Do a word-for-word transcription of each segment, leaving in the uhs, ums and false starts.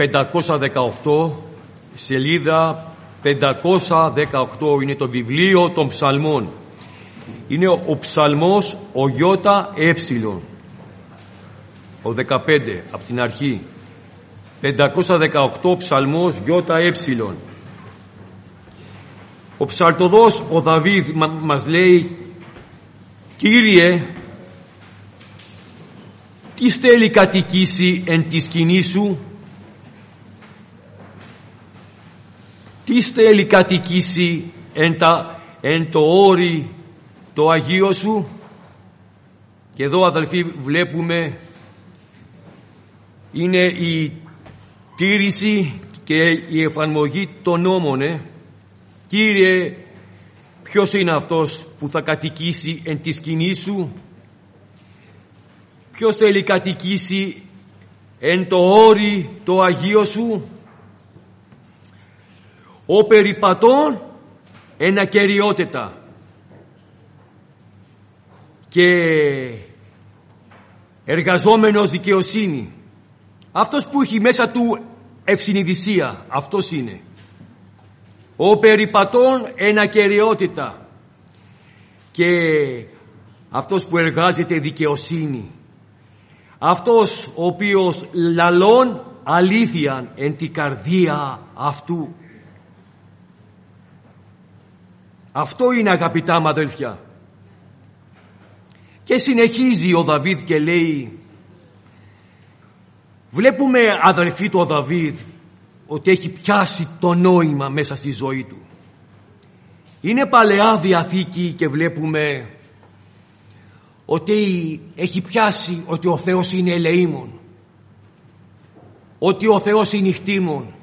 πεντακόσια δεκαοκτώ, σελίδα πεντακόσια δεκαοκτώ, είναι το βιβλίο των ψαλμών. Είναι ο ψαλμός ο Ιώτα Έψιλον, ο δεκαπέντε από την αρχή. πεντακόσια δεκαοκτώ ψαλμός Ιώτα Έψιλον. Ο ψαλτοδός ο Δαβίδ μα, μας λέει: Κύριε, τι θέλει κατοικήσει εν τη σκηνή σου, τι θέλει κατοικήσει εν, τα, εν το όρι το Αγίο σου. Και εδώ, αδελφοί, βλέπουμε είναι η τήρηση και η εφαρμογή των νόμων. ε. Κύριε, ποιος είναι αυτός που θα κατοικήσει εν τη σκηνή σου, ποιος θέλει κατοικήσει εν το όρι το Αγίο σου. Ο περιπατών εν ακεραιότητα και εργαζόμενος δικαιοσύνη. Αυτός που έχει μέσα του ευσυνειδησία, αυτός είναι. Ο περιπατών εν ακεραιότητα και αυτός που εργάζεται δικαιοσύνη. Αυτός ο οποίος λαλών αλήθειαν εν την καρδία αυτού. Αυτό είναι, αγαπητά μου αδέλφια. Και συνεχίζει ο Δαβίδ και λέει, βλέπουμε, αδελφοί, το Δαβίδ ότι έχει πιάσει το νόημα μέσα στη ζωή του. Είναι Παλαιά Διαθήκη και βλέπουμε ότι έχει πιάσει ότι ο Θεός είναι ελεήμων, ότι ο Θεός είναι νυχτήμων.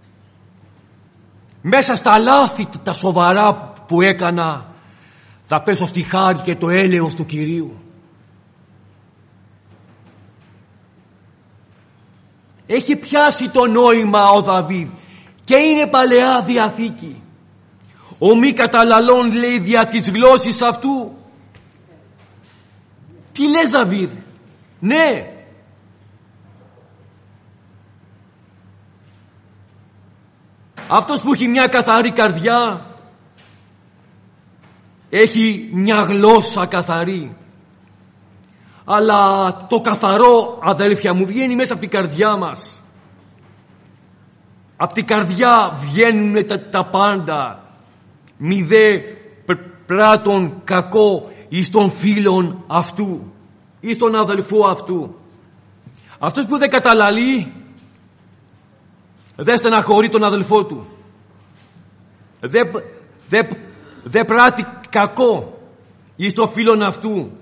Μέσα στα λάθη τα σοβαρά που έκανα θα πέσω στη χάρη και το έλεος του Κυρίου. Έχει πιάσει το νόημα ο Δαβίδ και είναι Παλαιά Διαθήκη. Ο μη καταλαλών λέει δια της γλώσσης αυτού. Τι λες, Δαβίδ? Ναι. Αυτός που έχει μια καθαρή καρδιά έχει μια γλώσσα καθαρή. Αλλά το καθαρό, αδέλφια μου, βγαίνει μέσα από την καρδιά μας. Από την καρδιά βγαίνουν τα, τα πάντα. Μη δε πράττων κακό εις των φίλων αυτού, εις τον αδελφό αυτού. Αυτός που δεν καταλαλεί δεν στεναχωρεί τον αδελφό του. Δεν δε, δε πράττει κακό εις των φίλων αυτού.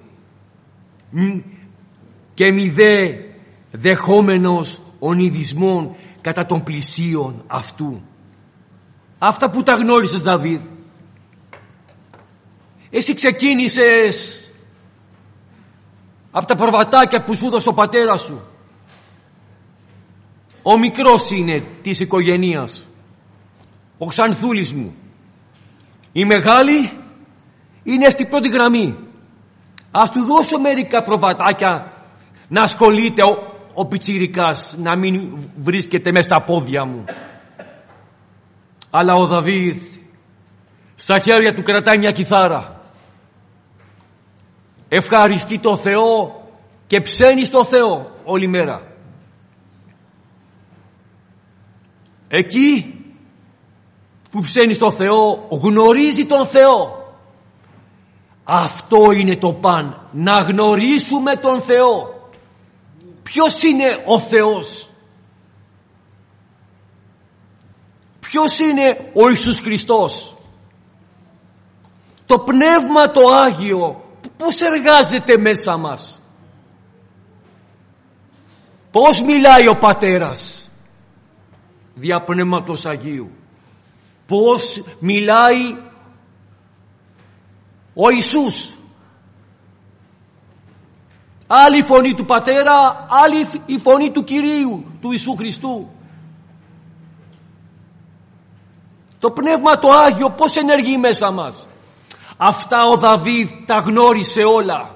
Και μη δε δεχόμενος ονειδισμών κατά των πλησίων αυτού. Αυτά που τα γνώρισες, Δαβίδ. Εσύ ξεκίνησες από τα προβατάκια που σου έδωσε ο πατέρας σου. Ο μικρός είναι της οικογένειας, ο Ξανθούλης μου. Η μεγάλη είναι στην πρώτη γραμμή. Ας του δώσω μερικά προβατάκια να ασχολείται ο, ο πιτσιρικάς, να μην βρίσκεται μέσα στα πόδια μου. Αλλά ο Δαβίδ στα χέρια του κρατάει μια κιθάρα. Ευχαριστεί το Θεό και ψένει στο Θεό όλη μέρα. Εκεί που ψένει στο Θεό γνωρίζει τον Θεό. Αυτό είναι το παν, να γνωρίσουμε τον Θεό. Ποιος είναι ο Θεός? Ποιος είναι ο Ιησούς Χριστός? Το Πνεύμα το Άγιο πώς εργάζεται μέσα μας? Πώς μιλάει ο Πατέρας δια Πνεύματος Αγίου? Πώς μιλάει ο Ιησούς? Άλλη η φωνή του Πατέρα, άλλη η φωνή του Κυρίου, του Ιησού Χριστού. Το Πνεύμα το Άγιο πώς ενεργεί μέσα μας? Αυτά ο Δαβίδ τα γνώρισε όλα.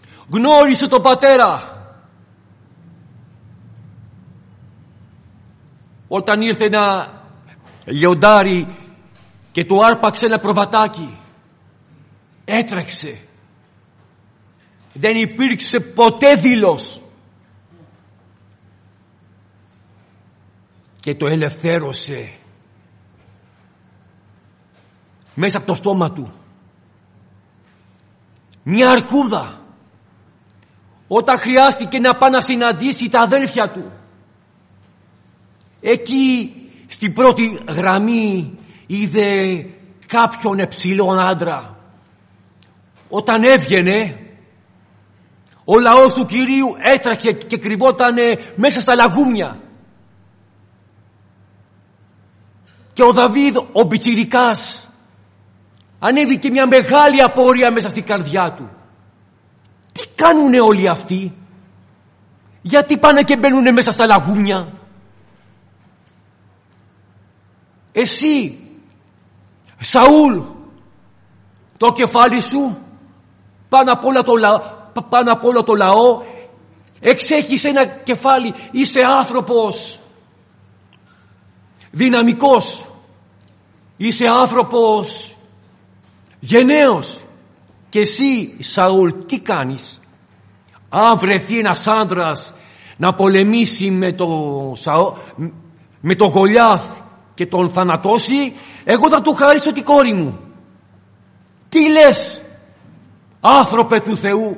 Γνώρισε τον Πατέρα. όταν ήρθε ένα λιοντάρι και του άρπαξε ένα προβατάκι. Έτρεξε. Δεν υπήρξε ποτέ δήλος. Και το ελευθέρωσε μέσα από το στόμα του. Μια αρκούδα, όταν χρειάστηκε να πάει να συναντήσει τα αδέλφια του, εκεί στην πρώτη γραμμή είδε κάποιον εψηλόν άντρα. Όταν έβγαινε, ο λαός του Κυρίου έτρεχε και κρυβότανε μέσα στα λαγούμια. Και ο Δαβίδ, ο πιτσιρικάς, ανέβηκε μια μεγάλη απορία μέσα στην καρδιά του. Τι κάνουνε όλοι αυτοί? Γιατί πάνε και μπαίνουνε μέσα στα λαγούμια? Εσύ, Σαούλ, το κεφάλι σου πάνω απ' όλο το, λα... πάνω απ' όλο το λαό εξέχεις ένα κεφάλι. Είσαι άνθρωπος δυναμικός, είσαι άνθρωπος γενναίος. Και εσύ, Σαούλ, τι κάνεις? Αν βρεθεί ένας άντρας να πολεμήσει με τον Σαό, με τον Γολιάθ και τον θανατώσει, εγώ θα του χαρίσω την κόρη μου. Τι λες, άνθρωπε του Θεού?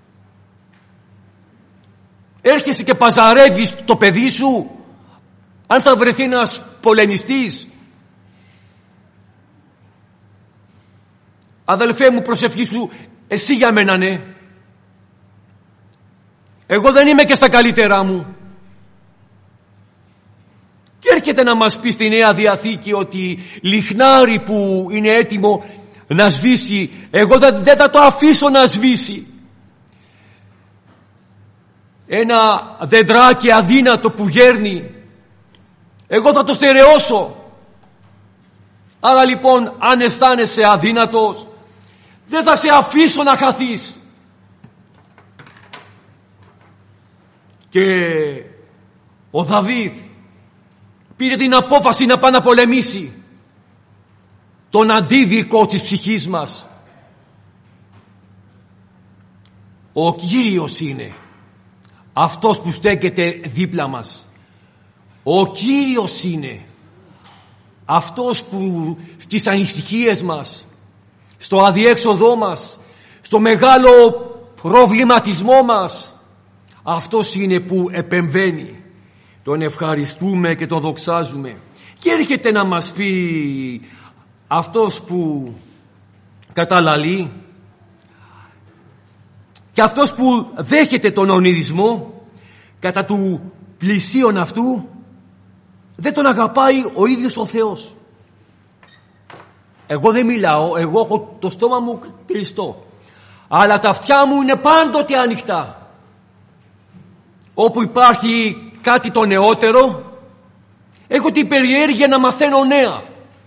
Έρχεσαι και παζαρεύεις το παιδί σου αν θα βρεθεί ένας πολεμιστής? Αδελφέ μου, προσευχή σου εσύ για μένα, ναι. Εγώ δεν είμαι και στα καλύτερά μου. Και έρχεται να μας πει στη Νέα Διαθήκη ότι λιχνάρι που είναι έτοιμο να σβήσει, εγώ δεν, δεν θα το αφήσω να σβήσει. Ένα δεντράκι αδύνατο που γέρνει, εγώ θα το στερεώσω. Άρα λοιπόν, αν αισθάνεσαι αδύνατος, δεν θα σε αφήσω να χαθείς. Και ο Δαβίδ πήρε την απόφαση να πάει να πολεμήσει τον αντίδικο της ψυχής μας. Ο Κύριος είναι αυτός που στέκεται δίπλα μας. Ο Κύριος είναι αυτός που στις ανησυχίες μας, στο αδιέξοδό μας, στο μεγάλο προβληματισμό μας, αυτός είναι που επεμβαίνει. Τον ευχαριστούμε και τον δοξάζουμε. Και έρχεται να μας πει αυτός που καταλαλεί και αυτός που δέχεται τον ονειδισμό κατά του πλησίον αυτού, δεν τον αγαπάει ο ίδιος ο Θεός. Εγώ δεν μιλάω, εγώ έχω το στόμα μου κλειστό, αλλά τα αυτιά μου είναι πάντοτε ανοιχτά. Όπου υπάρχει κάτι το νεότερο, έχω την περιέργεια να μαθαίνω νέα.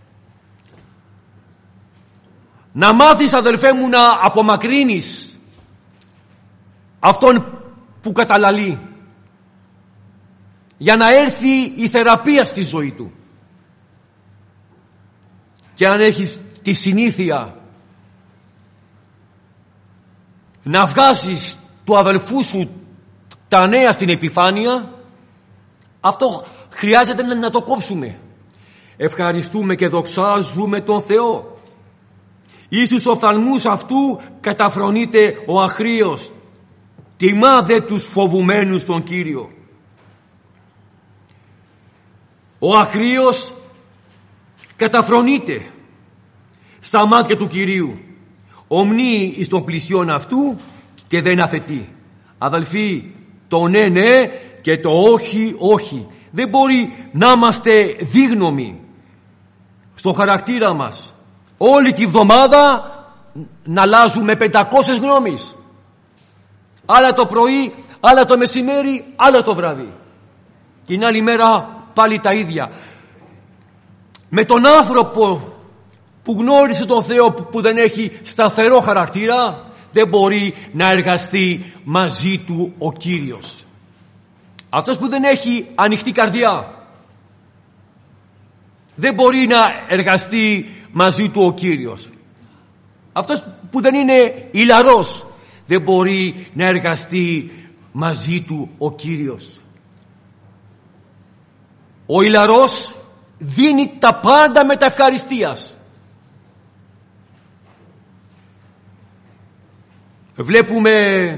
Να μάθεις, αδελφέ μου, να απομακρύνεις αυτόν που καταλαλεί, για να έρθει η θεραπεία στη ζωή του. Και αν έχεις τη συνήθεια να βγάζεις του αδελφού σου τα νέα στην επιφάνεια, αυτό χρειάζεται να το κόψουμε. Ευχαριστούμε και δοξάζουμε τον Θεό. Εις τους οφθαλμούς αυτού καταφρονείται ο αχρείος. Τιμά δε τους φοβουμένους τον Κύριο. Ο αχρείος καταφρονείται στα μάτια του Κυρίου. Ομνεί εις των πλησιών αυτού και δεν αθετεί. Αδελφοί, το ναι ναι και το όχι όχι. Δεν μπορεί να είμαστε δίγνωμοι στο χαρακτήρα μας. Όλη τη βδομάδα να αλλάζουμε πεντακόσιες γνώμεις. Άλλα το πρωί, άλλα το μεσημέρι, άλλα το βράδυ. Και την άλλη μέρα πάλι τα ίδια. Με τον άνθρωπο που γνώρισε τον Θεό, που δεν έχει σταθερό χαρακτήρα, δεν μπορεί να εργαστεί μαζί του ο Κύριος. Αυτός που δεν έχει ανοιχτή καρδιά, Δεν μπορεί να εργαστεί μαζί του ο Κύριος. Αυτός που δεν είναι ηλαρός δεν μπορεί να εργαστεί μαζί του ο Κύριος. Ο ηλαρός δίνει τα πάντα με τα ευχαριστίας. Βλέπουμε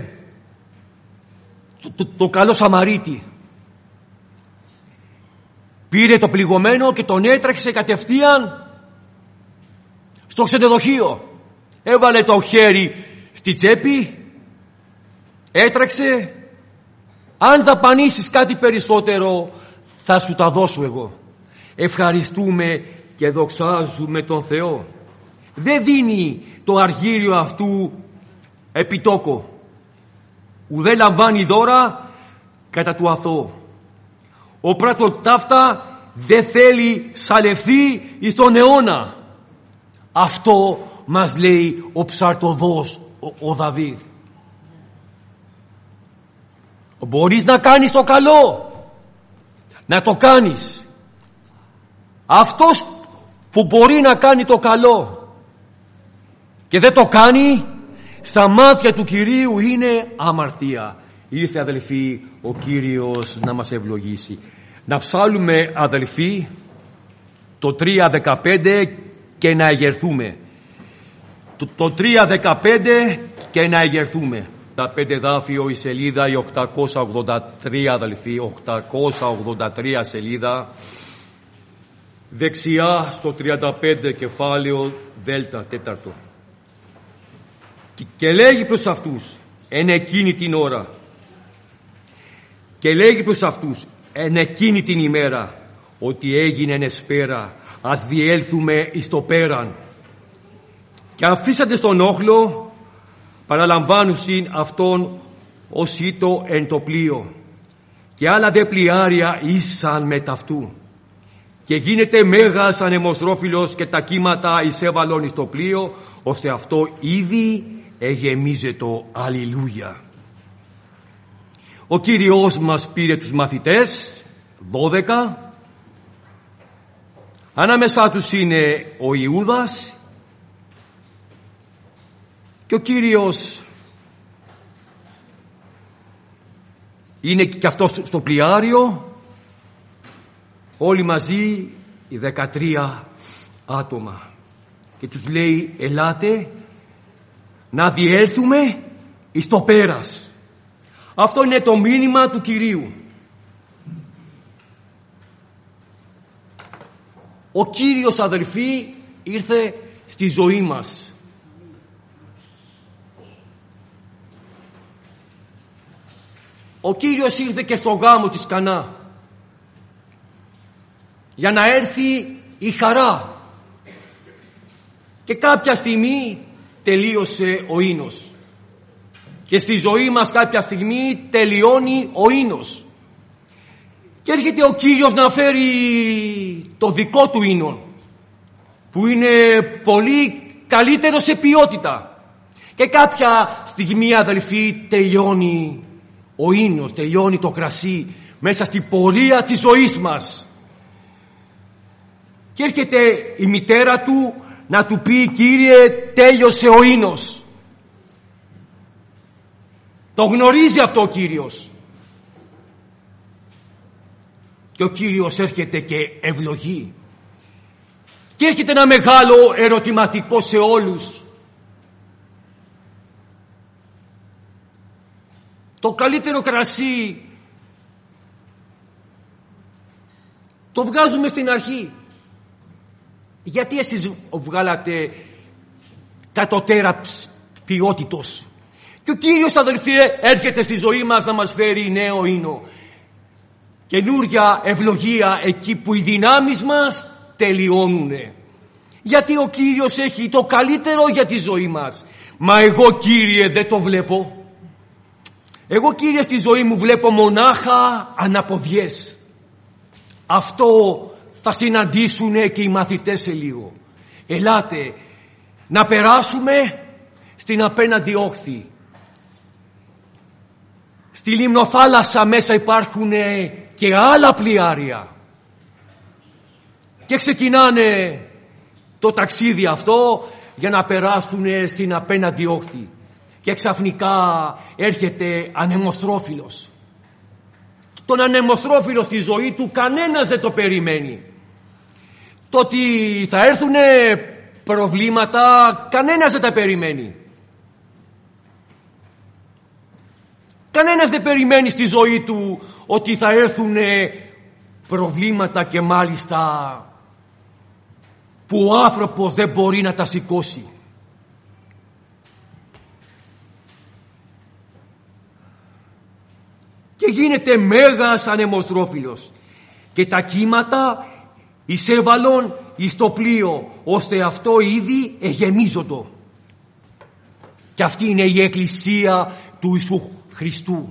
το, το, το καλό Σαμαρίτη. Πήρε το πληγωμένο και τον έτρεξε κατευθείαν στο ξενοδοχείο. Έβαλε το χέρι στη τσέπη, έτρεξε. Αν δαπανίσεις κάτι περισσότερο θα σου τα δώσω εγώ. Ευχαριστούμε και δοξάζουμε τον Θεό. Δεν δίνει το αργύριο αυτού επιτόκο. Ουδέ λαμβάνει δώρα κατά του αθώου. Ο πρατοτάφτα δεν θέλει σαλευθεί εις τον αιώνα. Αυτό μας λέει ο ψαρτοδός ο, ο Δαβίδ. Μπορείς να κάνεις το καλό, να το κάνεις. Αυτός που μπορεί να κάνει το καλό και δεν το κάνει, στα μάτια του Κυρίου είναι αμαρτία. Ήρθε, αδελφοί, ο Κύριος να μας ευλογήσει. Να ψάλουμε, αδελφοί, το τρία δεκαπέντε και να εγερθούμε. Το, το τρία δεκαπέντε και να εγερθούμε. Τα πέντε δάφιο η σελίδα, η οκτακόσια ογδόντα τρία, αδελφοί, οκτακόσια ογδόντα τρία σελίδα. Δεξιά στο τριάντα πέντε κεφάλαιο δέλτα τέταρτο. Και, και λέγει προς αυτούς εν εκείνη την ώρα, και λέγει προς αυτούς εν εκείνη την ημέρα, ότι έγινε εσπέρα, ας διέλθουμε εις το πέραν. Και αφήσατε στον όχλο, παραλαμβάνουσιν αυτόν ως ήτο εν το πλοίο, και άλλα δε πλοιάρια ήσαν με ταυτού. Και γίνεται μέγας ανεμοστρόφιλος και τα κύματα εισέβαλον εις το πλοίο, ώστε αυτό ήδη εγεμίζετο. Αλληλούια. Ο Κύριος μας πήρε τους μαθητές, δώδεκα. Ανάμεσά τους είναι ο Ιούδας, και ο Κύριος είναι και αυτός στο πλοιάριο. Όλοι μαζί οι δεκατρία άτομα. Και τους λέει, ελάτε να διέλθουμε εις το πέρας. Αυτό είναι το μήνυμα του Κυρίου. Ο Κύριος, αδελφοί, ήρθε στη ζωή μας. Ο Κύριος ήρθε και στο γάμο της Κανά, για να έρθει η χαρά. Και κάποια στιγμή τελείωσε ο ίνος. Και στη ζωή μας κάποια στιγμή τελειώνει ο ίνος. Και έρχεται ο Κύριος να φέρει το δικό του ίνο, που είναι πολύ καλύτερο σε ποιότητα. Και κάποια στιγμή, αδελφοί, τελειώνει ο ίνος, τελειώνει το κρασί μέσα στην πορεία της ζωής μας. Και έρχεται η μητέρα του να του πει, Κύριε, τέλειωσε ο ίνος. Το γνωρίζει αυτό ο Κύριος. Και ο Κύριος έρχεται και ευλογεί. Και έρχεται ένα μεγάλο ερωτηματικό σε όλους. Το καλύτερο κρασί το βγάζουμε στην αρχή. Γιατί εσείς βγάλατε κατωτέρα ποιότητος? Και ο Κύριος, αδελφοί, έρχεται στη ζωή μας να μας φέρει νέο ίνο. Καινούρια ευλογία εκεί που οι δυνάμεις μας τελειώνουνε. Γιατί ο Κύριος έχει το καλύτερο για τη ζωή μας. Μα εγώ, Κύριε, δεν το βλέπω. Εγώ, Κύριε, στη ζωή μου βλέπω μονάχα αναποδιές. Αυτό θα συναντήσουνε και οι μαθητές σε λίγο. Ελάτε να περάσουμε στην απέναντι όχθη. Στη λιμνοθάλασσα μέσα υπάρχουν και άλλα πλοιάρια. Και ξεκινάνε το ταξίδι αυτό για να περάσουν στην απέναντι όχθη. Και ξαφνικά έρχεται ανεμοστρόφυλλος. Τον ανεμοστρόφυλλο στη ζωή του κανένας δεν το περιμένει. Το ότι θα έρθουν προβλήματα κανένας δεν τα περιμένει. Κανένας δεν περιμένει στη ζωή του ότι θα έρθουν προβλήματα, και μάλιστα που ο άνθρωπος δεν μπορεί να τα σηκώσει. Και γίνεται μέγας ανεμοστρόφυλλος και τα κύματα εισέβαλον εις το πλοίο, ώστε αυτό ήδη εγεμίζοντο. Και αυτή είναι η Εκκλησία του Ιησού Χριστού.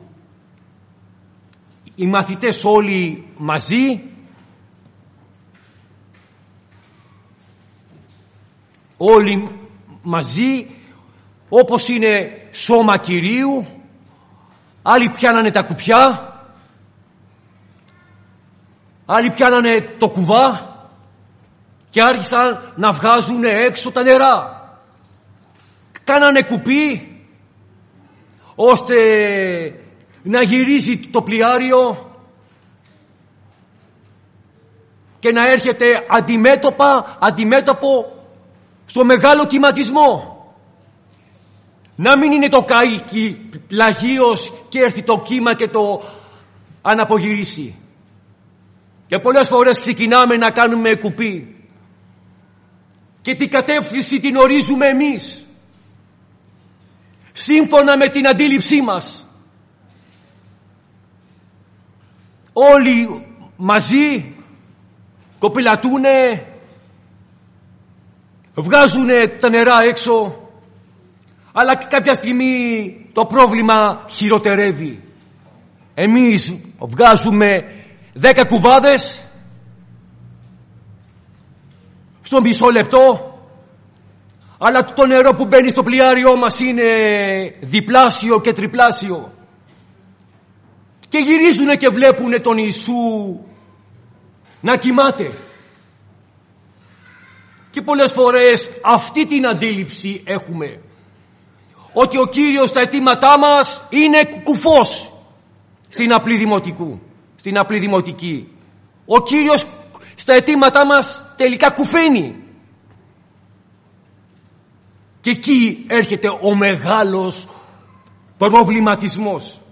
Οι μαθητές όλοι μαζί, όλοι μαζί, όπως είναι σώμα Κυρίου. Άλλοι πιάνανε τα κουπιά, άλλοι πιάνανε το κουβά και άρχισαν να βγάζουν έξω τα νερά. Κάνανε κουπί ώστε να γυρίζει το πλοιάριο και να έρχεται αντιμέτωπα, αντιμέτωπο στο μεγάλο κυματισμό. Να μην είναι το καίκι πλαγίος και έρθει το κύμα και το αναπογυρίσει. Και πολλές φορές ξεκινάμε να κάνουμε κουπί και την κατεύθυνση την ορίζουμε εμείς, σύμφωνα με την αντίληψή μας. Όλοι μαζί κοπηλατούνε, βγάζουνε τα νερά έξω, αλλά και κάποια στιγμή το πρόβλημα χειροτερεύει. Εμείς βγάζουμε δέκα κουβάδες στο μισό λεπτό, αλλά το νερό που μπαίνει στο πλοιάριό μας είναι διπλάσιο και τριπλάσιο. Και γυρίζουνε και βλέπουνε τον Ιησού να κοιμάται. Και πολλές φορές αυτή την αντίληψη έχουμε, ότι ο Κύριος στα αιτήματά μας είναι κουφός στην απλή δημοτικού, στην απλή δημοτική. Ο Κύριος στα αιτήματά μας τελικά κουφαίνει. Και εκεί έρχεται ο μεγάλος προβληματισμός.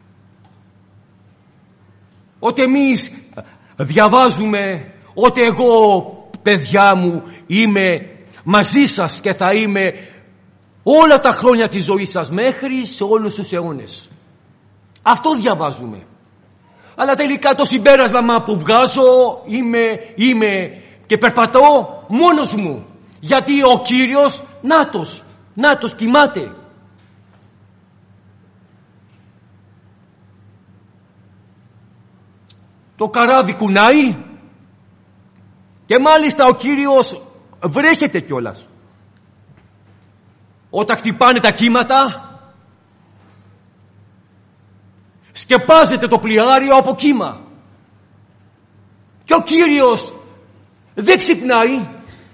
Ότι εμείς διαβάζουμε ότι εγώ, παιδιά μου, είμαι μαζί σας και θα είμαι όλα τα χρόνια της ζωής σας μέχρι σε όλους τους αιώνες. Αυτό διαβάζουμε. Αλλά τελικά το συμπέρασμα που βγάζω είμαι, είμαι και περπατώ μόνος μου. Γιατί ο Κύριος νάτος, νάτος κοιμάται. Το καράβι κουνάει και μάλιστα ο Κύριος βρέχεται κιόλας. Όταν χτυπάνε τα κύματα, σκεπάζεται το πλοιάριο από κύμα. Και ο Κύριος δεν ξυπνάει.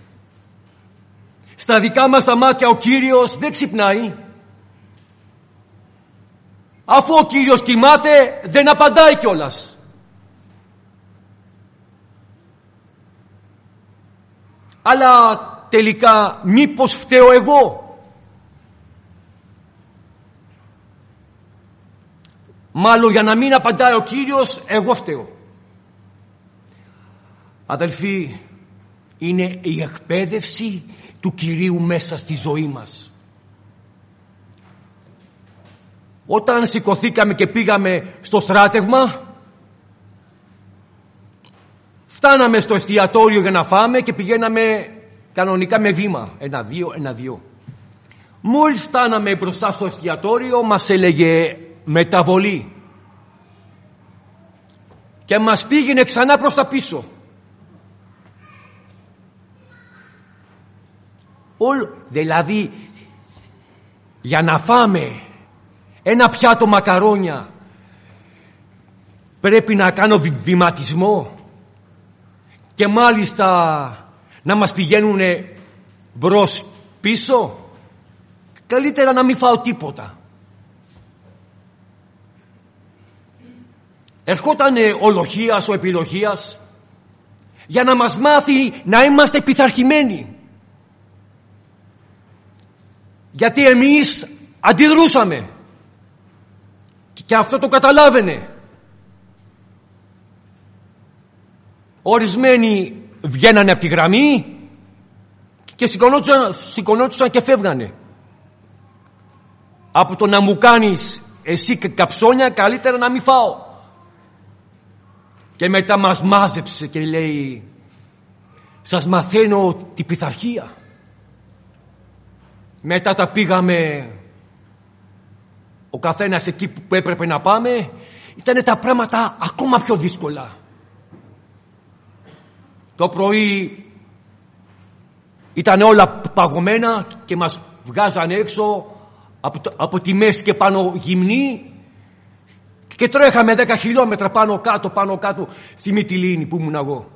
Στα δικά μας τα μάτια ο Κύριος δεν ξυπνάει. Αφού ο Κύριος κοιμάται, δεν απαντάει κιόλας. Αλλά τελικά μήπως φταίω εγώ? Μάλλον για να μην απαντάει ο Κύριος, εγώ φταίω. Αδελφοί, είναι η εκπαίδευση του Κυρίου μέσα στη ζωή μας. Όταν σηκωθήκαμε και πήγαμε στο στράτευμα, φτάναμε στο εστιατόριο για να φάμε και πηγαίναμε κανονικά με βήμα. Ένα-δύο, ένα-δύο. Μόλις φτάναμε μπροστά στο εστιατόριο, μας έλεγε μεταβολή. Και μας πήγαινε ξανά προς τα πίσω. Όλ, δηλαδή, για να φάμε ένα πιάτο μακαρόνια πρέπει να κάνω βη, βηματισμό. και μάλιστα να μας πηγαίνουν μπρος πίσω. Καλύτερα να μην φάω τίποτα. Ερχόταν ο Λοχίας, ο Επιλοχίας, για να μας μάθει να είμαστε πειθαρχημένοι. Γιατί εμείς αντιδρούσαμε και αυτό το καταλάβαινε. Ορισμένοι βγαίνανε από τη γραμμή και σηκωνόντουσαν, σηκωνόντουσαν και φεύγανε. Από το να μου κάνεις εσύ καψόνια, καλύτερα να μην φάω. Και μετά μας μάζεψε και λέει, σας μαθαίνω την πειθαρχία. Μετά τα πήγαμε ο καθένας εκεί που έπρεπε να πάμε. Ήτανε τα πράγματα ακόμα πιο δύσκολα. Το πρωί ήταν όλα παγωμένα και μας βγάζανε έξω από, το, από τη μέση και πάνω γυμνή και τρέχαμε δέκα χιλιόμετρα πάνω κάτω, πάνω κάτω στη Μυτιλήνη που ήμουν εγώ.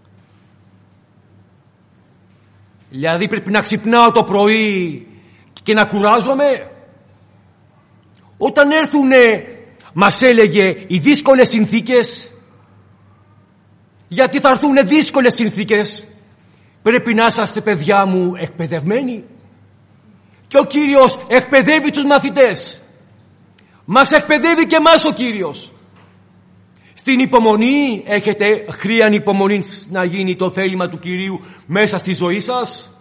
Δηλαδή πρέπει να ξυπνάω το πρωί και να κουράζομαι. Όταν έρθουνε, μας έλεγε, οι δύσκολες συνθήκες, γιατί θα έρθουνε δύσκολες συνθήκες, πρέπει να είσαστε, παιδιά μου, εκπαιδευμένοι. Και ο Κύριος εκπαιδεύει τους μαθητές. Μας εκπαιδεύει και εμάς ο Κύριος. Στην υπομονή, έχετε χρίαν υπομονή να γίνει το θέλημα του Κυρίου μέσα στη ζωή σας.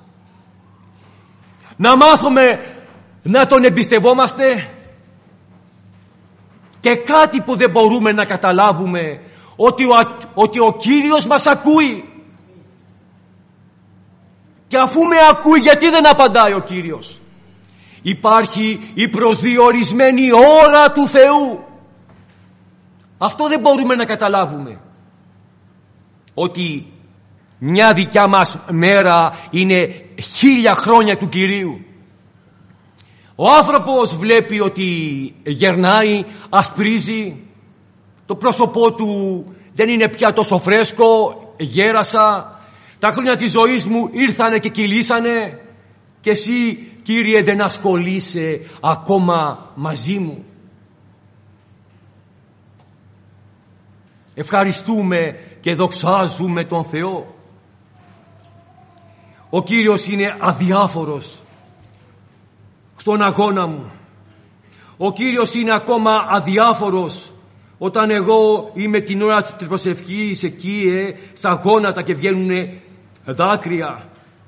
Να μάθουμε να τον εμπιστευόμαστε. Και κάτι που δεν μπορούμε να καταλάβουμε, ότι ο, ότι ο Κύριος μας ακούει. Και αφού με ακούει, γιατί δεν απαντάει ο Κύριος? Υπάρχει η προσδιορισμένη ώρα του Θεού. Αυτό δεν μπορούμε να καταλάβουμε. Ότι μια δικιά μας μέρα είναι χίλια χρόνια του Κυρίου. Ο άνθρωπος βλέπει ότι γερνάει, ασπρίζει, το πρόσωπό του δεν είναι πια τόσο φρέσκο, γέρασα, τα χρόνια της ζωής μου ήρθανε και κυλήσανε και εσύ, Κύριε, δεν ασχολείσαι ακόμα μαζί μου. Ευχαριστούμε και δοξάζουμε τον Θεό. Ο Κύριος είναι αδιάφορος στον αγώνα μου. Ο Κύριος είναι ακόμα αδιάφορος όταν εγώ είμαι την ώρα της προσευχής εκεί ε, στα γόνατα και βγαίνουν δάκρυα.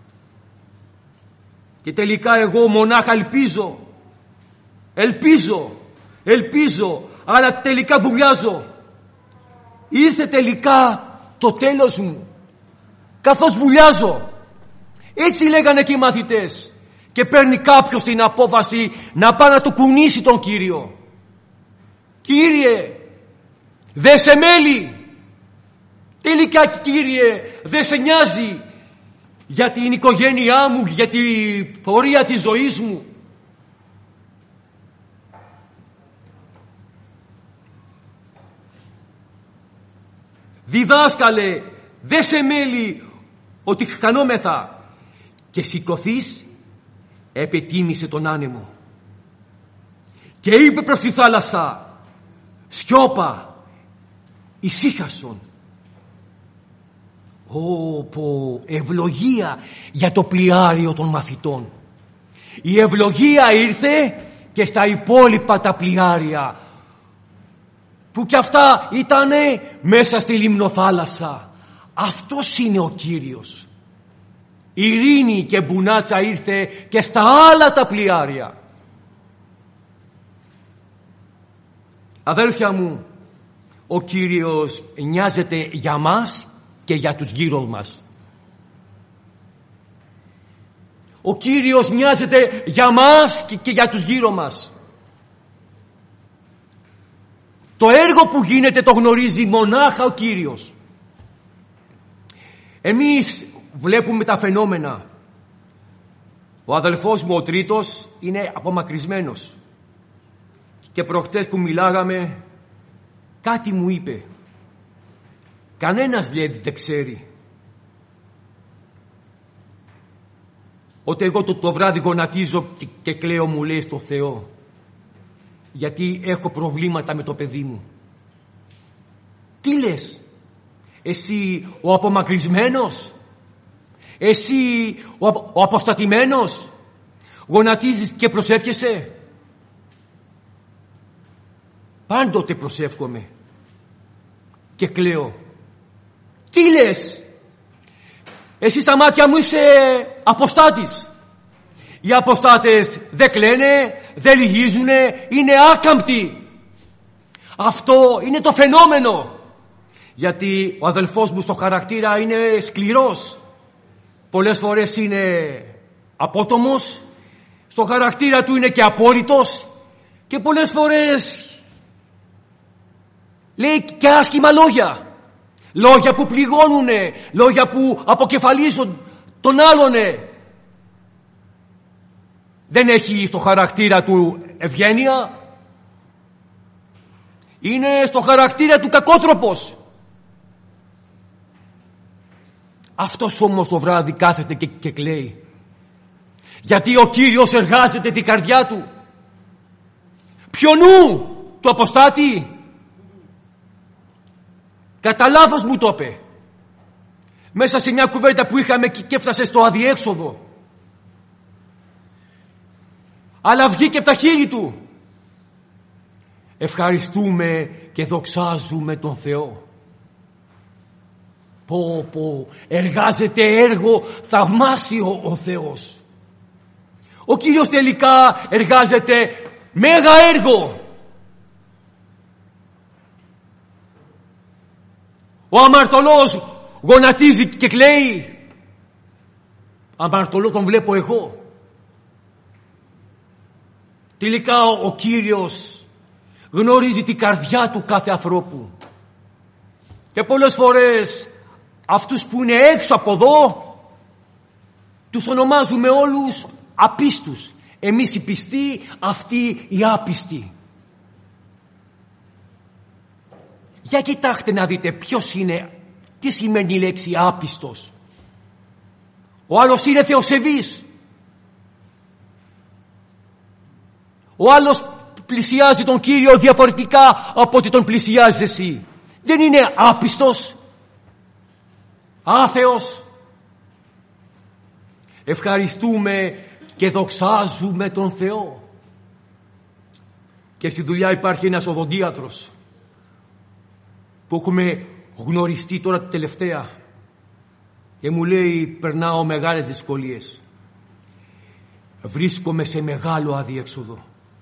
Και τελικά εγώ μονάχα ελπίζω, ελπίζω, ελπίζω, αλλά τελικά βουλιάζω. Ήρθε τελικά το τέλος μου, καθώς βουλιάζω. Έτσι λέγανε και οι μαθητές. Και παίρνει κάποιος την απόφαση να πάει να το κουνήσει τον Κύριο. Κύριε, δεν σε μέλει. Τελικά, Κύριε, δεν σε νοιάζει για την οικογένειά μου, για την πορεία της ζωής μου. Διδάσκαλε, δεν σε μέλει ότι χανόμεθα. Και σηκωθείς, επετίμησε τον άνεμο και είπε προς τη θάλασσα, σιώπα, ησύχασον. Ω, πω, ευλογία για το πλοιάριο των μαθητών. Η ευλογία ήρθε και στα υπόλοιπα τα πλοιάρια που κι αυτά ήτανε μέσα στη λιμνοθάλασσα. Αυτός είναι ο Κύριος. Ειρήνη και μπουνάτσα ήρθε και στα άλλα τα πλοιάρια. Αδέλφια μου, ο Κύριος νοιάζεται για μας και για τους γύρω μας. Ο Κύριος νοιάζεται για μας και, και για τους γύρω μας. Το έργο που γίνεται το γνωρίζει μονάχα ο Κύριος. Εμείς βλέπουμε τα φαινόμενα. Ο αδελφός μου ο τρίτος είναι απομακρυσμένος. Και προχτές που μιλάγαμε κάτι μου είπε. Κανένας, λέει, δεν ξέρει. ότι εγώ το, το βράδυ γονατίζω και, και κλαίω, μου λέει, στο Θεό, γιατί έχω προβλήματα με το παιδί μου. Τι λες? Εσύ ο απομακρυσμένος? Εσύ ο, ο αποστατημένος? Γονατίζεις και προσεύχεσαι? Πάντοτε προσεύχομαι και κλαίω. Τι λες? Εσύ στα μάτια μου είσαι αποστάτης. Οι αποστάτες δεν κλαίνε, δεν λυγίζουνε, είναι άκαμπτοι. Αυτό είναι το φαινόμενο. Γιατί ο αδελφός μου στο χαρακτήρα είναι σκληρός. Πολλές φορές είναι απότομος. Στο χαρακτήρα του είναι και απόρριτος. Και πολλές φορές λέει και άσχημα λόγια. Λόγια που πληγώνουνε, λόγια που αποκεφαλίζουν τον άλλονε. Δεν έχει στο χαρακτήρα του ευγένεια. Είναι στο χαρακτήρα του κακότροπος. Αυτός όμως το βράδυ κάθεται και, και κλαίει. Γιατί ο Κύριος εργάζεται την καρδιά του. Ποιονού? Του αποστάτη? Κατά λάθος μου το είπε. Μέσα σε μια κουβέντα που είχαμε και έφτασε στο αδιέξοδο. Αλλά βγήκε από τα χείλη του. Ευχαριστούμε και δοξάζουμε τον Θεό. Πω πω, εργάζεται έργο θαυμάσιο ο Θεός. Ο Κύριος τελικά εργάζεται μέγα έργο. Ο αμαρτωλός γονατίζει και κλαίει. Αμαρτωλό τον βλέπω εγώ. Τελικά ο Κύριος γνωρίζει την καρδιά του κάθε ανθρώπου. Και πολλές φορές αυτούς που είναι έξω από εδώ τους ονομάζουμε όλους απίστους. Εμείς οι πιστοί, αυτοί οι άπιστοι. Για κοιτάξτε να δείτε ποιος είναι, τι σημαίνει η λέξη άπιστος. Ο άλλος είναι θεοσεβής. Ο άλλος πλησιάζει τον Κύριο διαφορετικά από ότι τον πλησιάζεις εσύ. Δεν είναι άπιστος, άθεος. Ευχαριστούμε και δοξάζουμε τον Θεό. Και στη δουλειά υπάρχει ένας οδοντίατρος που έχουμε γνωριστεί τώρα τελευταία και μου λέει, περνάω μεγάλες δυσκολίες, βρίσκομαι σε μεγάλο αδιέξοδο,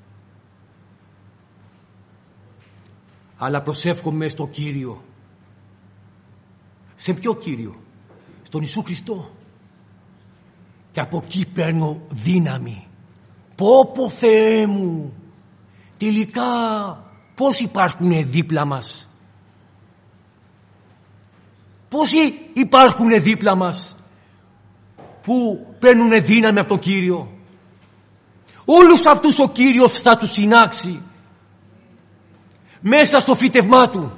αλλά προσεύχομαι στο Κύριο. Σε ποιο Κύριο? Στον Ιησού Χριστό. Και από εκεί παίρνω δύναμη. Πω πω Θεέ μου, τελικά πώς υπάρχουν δίπλα μας. Πόσοι υπάρχουν δίπλα μας που παίρνουν δύναμη από τον Κύριο. Όλους αυτούς ο Κύριος θα τους συνάξει μέσα στο φύτευμά του.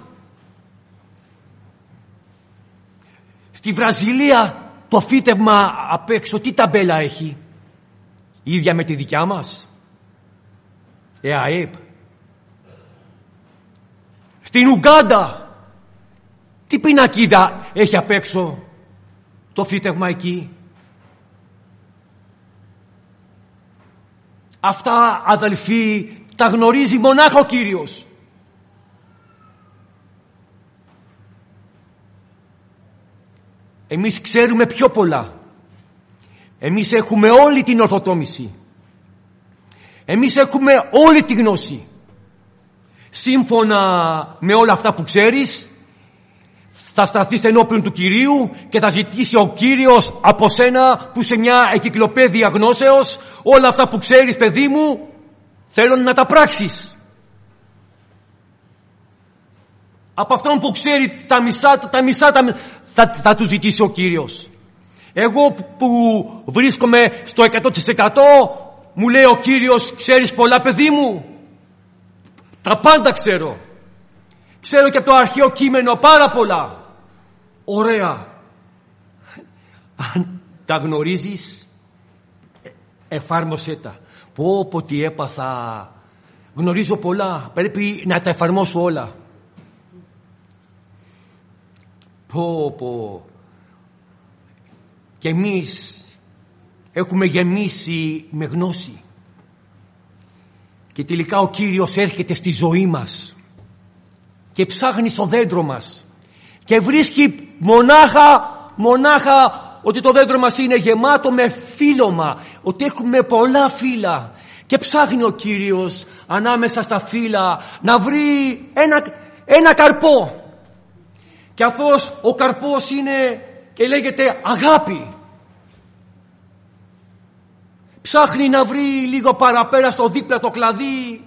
Στη Βραζιλία το φύτευμα απ' έξω τι ταμπέλα έχει? Ίδια με τη δικιά μας? ΕΑΕΠ. Στην Ουγκάντα τι πινακίδα έχει απ' έξω το φύτευμα εκεί? Αυτά, αδελφοί, τα γνωρίζει μονάχα ο Κύριος. Εμείς ξέρουμε πιο πολλά. Εμείς έχουμε όλη την ορθοτόμηση. Εμείς έχουμε όλη τη γνώση. Σύμφωνα με όλα αυτά που ξέρεις, θα σταθείς ενώπιον του Κυρίου και θα ζητήσει ο Κύριος από σένα, που σε μια εγκυκλοπαίδεια γνώσεως, όλα αυτά που ξέρεις, παιδί μου, θέλω να τα πράξεις. Από αυτόν που ξέρει τα μισά, τα μισά τα, θα, θα του ζητήσει ο Κύριος. Εγώ που βρίσκομαι στο εκατό τοις εκατό, μου λέει ο Κύριος, ξέρεις πολλά, παιδί μου? Τα πάντα ξέρω. Ξέρω και από το αρχαίο κείμενο πάρα πολλά. Ωραία. Αν τα γνωρίζεις, εφάρμοσέ τα. Πω πω τι έπαθα. Γνωρίζω πολλά, πρέπει να τα εφαρμόσω όλα. Πω πω. Και εμείς έχουμε γεμίσει με γνώση. Και τελικά ο Κύριος έρχεται στη ζωή μας και ψάχνει στο δέντρο μας και βρίσκει μονάχα, μονάχα ότι το δέντρο μας είναι γεμάτο με φύλλωμα, ότι έχουμε πολλά φύλλα, και ψάχνει ο Κύριος ανάμεσα στα φύλλα να βρει ένα, ένα καρπό, και αυτός ο καρπός είναι και λέγεται αγάπη. Ψάχνει να βρει λίγο παραπέρα στο δίπλα το κλαδί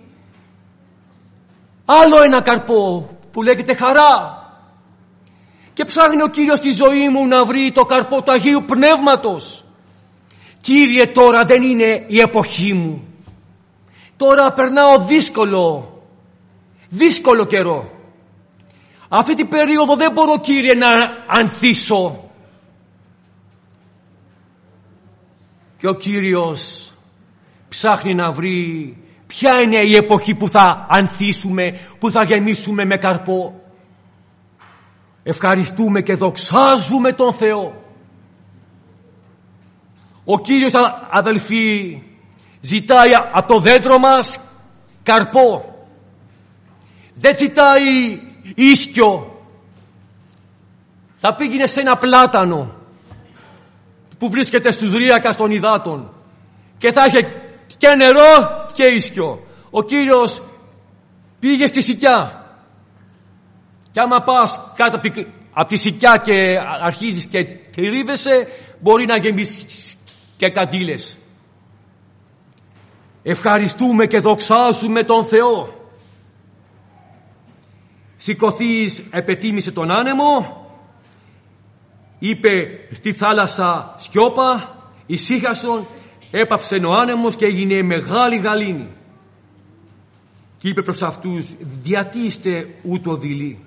άλλο ένα καρπό που λέγεται χαρά. Και ψάχνει ο Κύριος στη ζωή μου να βρει το καρπό του Αγίου Πνεύματος. Κύριε, τώρα δεν είναι η εποχή μου. Τώρα περνάω δύσκολο, δύσκολο καιρό. Αυτή την περίοδο δεν μπορώ, Κύριε, να ανθίσω. Και ο Κύριος ψάχνει να βρει ποια είναι η εποχή που θα ανθίσουμε, που θα γεμίσουμε με καρπό. Ευχαριστούμε και δοξάζουμε τον Θεό. Ο Κύριος, αδελφοί, ζητάει από το δέντρο μας καρπό. Δεν ζητάει ίσκιο. Θα πήγαινε σε ένα πλάτανο που βρίσκεται στους ρύακας των υδάτων και θα είχε και νερό και ίσκιο. Ο Κύριος πήγε στη σικιά, και άμα πας κάτω από τη σικιά και αρχίζεις και τρίβεσαι, μπορεί να γεμίσεις και καντήλες. Ευχαριστούμε και δοξάζουμε τον Θεό. Σηκωθείς, επετίμησε τον άνεμο, είπε στη θάλασσα σιώπα, ησύχασον, έπαυσε ο άνεμος και έγινε μεγάλη γαλήνη. Και είπε προς αυτούς, γιατί είστε ούτω δειλοί?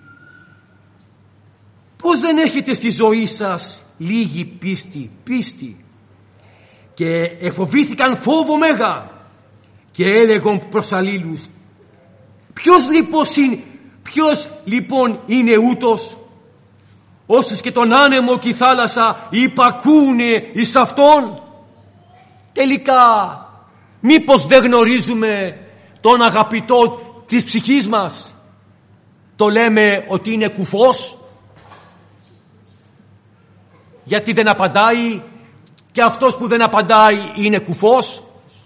Πώς δεν έχετε στη ζωή σας λίγη πίστη, πίστη? Και εφοβήθηκαν φόβο μέγα και έλεγον προς αλλήλους, ποιος λοιπόν είναι, ποιος λοιπόν είναι ούτως? Όσους και τον άνεμο και η θάλασσα υπακούνε εις αυτόν. Τελικά, μήπως δεν γνωρίζουμε τον αγαπητό της ψυχής μας? Το λέμε ότι είναι κουφός, γιατί δεν απαντάει, και αυτός που δεν απαντάει είναι κουφός.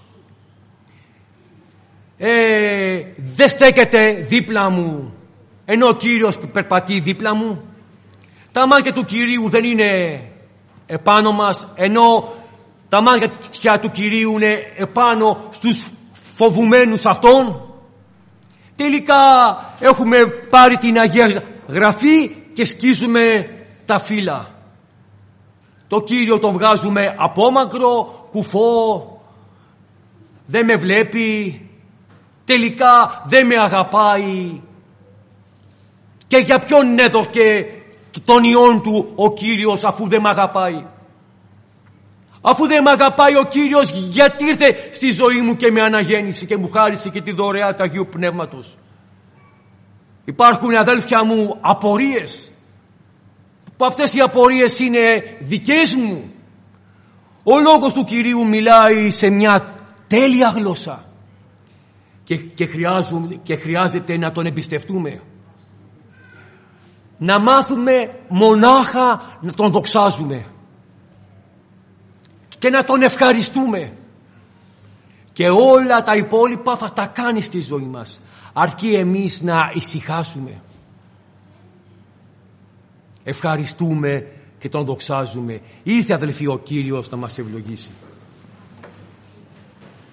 Ε, δεν στέκεται δίπλα μου, ενώ ο Κύριος περπατεί δίπλα μου. Τα μάτια του Κυρίου δεν είναι επάνω μας, ενώ τα μάτια του Κυρίου είναι επάνω στους φοβουμένους αυτών. Τελικά έχουμε πάρει την Αγία Γραφή και σκίζουμε τα φύλλα. Το Κύριο τον βγάζουμε απόμακρο, κουφό, δεν με βλέπει, τελικά δεν με αγαπάει. Και για ποιον έδωκε τον Υιόν του ο Κύριος, αφού δεν με αγαπάει? Αφού δεν με αγαπάει ο Κύριος, γιατί ήρθε στη ζωή μου και με αναγέννησε και μου χάρισε και τη δωρεά του Αγίου Πνεύματος? Υπάρχουν, αδέλφια μου, απορίες, που αυτές οι απορίες είναι δικές μου. Ο λόγος του Κυρίου μιλάει σε μια τέλεια γλώσσα και, και, και χρειάζεται να τον εμπιστευτούμε. Να μάθουμε μονάχα να τον δοξάζουμε και να τον ευχαριστούμε, και όλα τα υπόλοιπα θα τα κάνει στη ζωή μας, αρκεί εμείς να ησυχάσουμε. Ευχαριστούμε και τον δοξάζουμε. Ήρθε, αδελφοί, ο Κύριος να μας ευλογήσει.